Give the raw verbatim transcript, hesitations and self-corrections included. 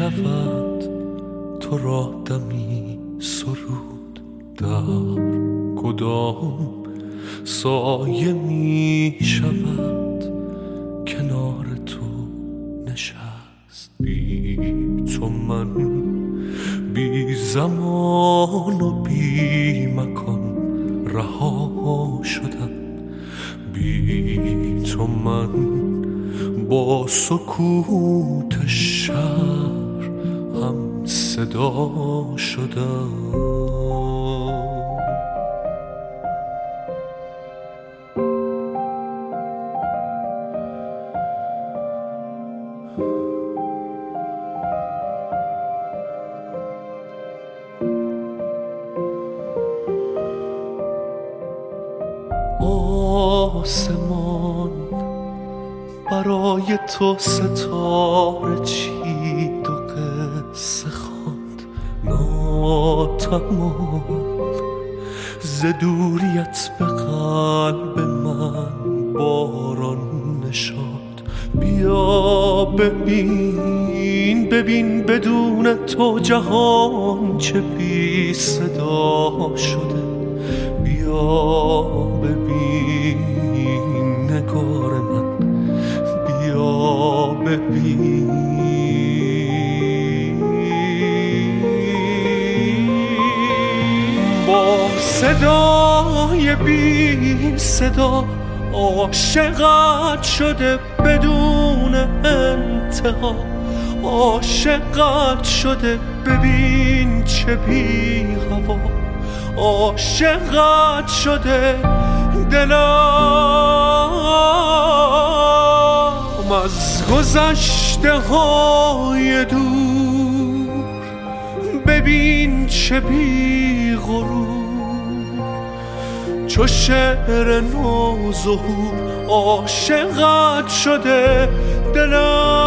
شود تو را دمی سرود، در کدام سایه می شود کنار تو نشست. بی تو من بی زمان و بی مکان رها شدم، بی تو من با سکوت شهر هم صدا شدم. آسمان برای تو ستاره چید و قصه خواند، ناتمام ز دوریت به قلب من باران نشاند. بیا ببین ببین بدون تو جهان چه بی صدا شده. بیا ببین نگار من، بیا ببین با صدای بی صدا عاشقت شده بدون انتها. عاشقت شده ببین چه بی هوا، عاشقت شده دلم از گذشته های دور. ببین چه بی غرور چو شعر نو ظهور، عاشقت شده دلم